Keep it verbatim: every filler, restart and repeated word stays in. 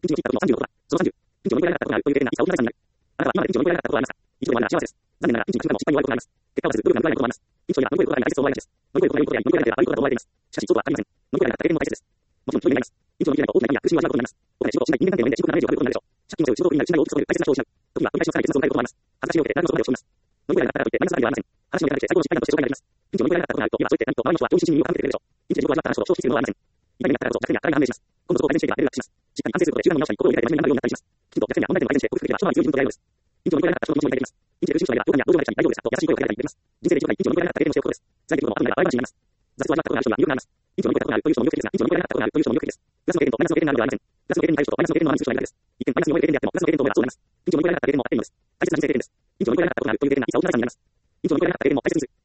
ピンチを切った時のさんじゅうろくは、そのさんじゅう、ピンチを乗り越えられなかったことがあるという経験がいつか大きな財産になる。あなたは今までピンチを乗り越えられなかったことがありますか？一度でもあるなら幸せです。残念ながら、ピンチに立つのも失敗に終わることがあります。結果はせず、努力が報われないこともあります。ピンチを乗り越えることが今大切と思われがちです。乗り越えることが良いことや乗り越えられて悪いことだと思われています。しかし、そうとは限りません。乗り越えられなかった経験も大切です。もちろん、興味があります。ピンチを乗り切れないと大きな意味や苦しみを味わうことになります。お金で仕事をしない人間関係の面で深刻なダメージを受けることになるでしょう。借金を背負う仕事をになる信頼を大きくそういう大切な人を失う。時には繰り返しのさらに傷を抱えることもあります。恥ずかしみを受けて誰のそばで落ち込みます。乗り越えられなかったからといってマイナスだけではありません。話のネタで最高の失敗だとして失敗になります。ピンチを乗り越えられなかったことがあると、今そう言って何と周りの人は容易に身を傾けてくれるでしょう。ピンチで地獄を味わった話ほど消費するのはありません。痛みになったからこそ弱点や課題が判明します。今度そこを改善していけばレベルがアップします。しっかり反省することで柔軟に直したり、心を入れ替えて真面目になるようになったりします。きちんと弱点や問題点を改善して克服できれば将来強い自分と出会えるのです。ピンチを乗り越えられなかった人の気持ちも抱いています。ピンチで苦しむ人がいたら、どこにや同僚会社に大丈夫ですかと優しい声をかけられたりできます。人生で一番ピンチを乗り越えられなかった経験をしておくことです。辛い出来事も後になれば笑い話になります。挫折を味わったことがある人には魅力があります。ピンチを乗り越えたことがあるという人の魅力的ですが、ピンチを乗り越えられなかったことがあるという人の魅力的です。プラスの経験とマイナスの経験があるのではありません。プラスの経験に耐える人とマイナスの経験のままにする人がいるだけです。一見マイナスに思える経験であっても、プラスの経験と思えばそうなります。ピンチを乗り越えられなかった経験もあっていいのです。大切な人生経験です。ピンチを乗り越えられなかったことがあるという経験がいつか大きな財産になります。ピンチを乗り越えられなかった経験も大切にする。